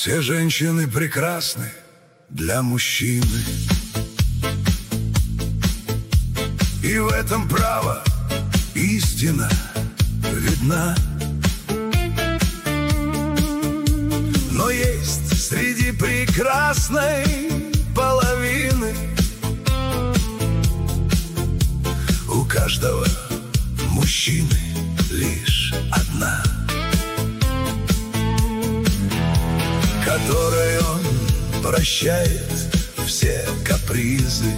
Все женщины прекрасны для мужчины, и в этом право истина видна. Но есть среди прекрасной половины у каждого мужчины лишь одна, которой он прощает все капризы,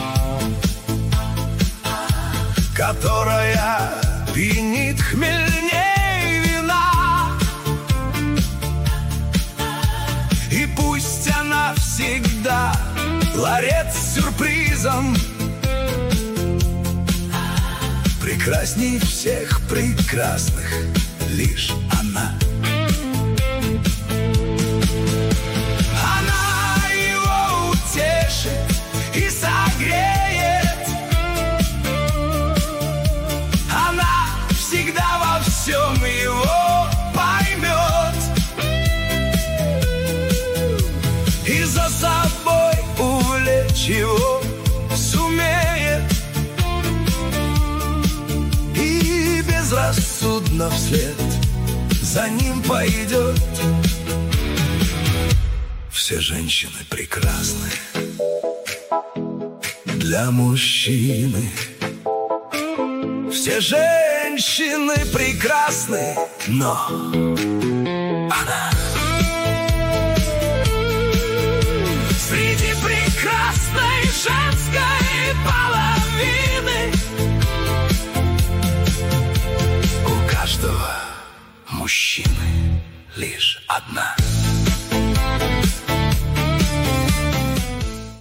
которая пьянит хмельней вина. И пусть она всегда ларец с сюрпризом, прекрасней всех прекрасных лишь она. Она его утешит и согреет, она всегда во всем его поймет и за собой увлечь его сумеет, и безрассудно вслед за ним пойдет. Все женщины прекрасны для мужчины. Все женщины прекрасны, но она среди прекрасной женской половины у каждого мужчины лишь одна.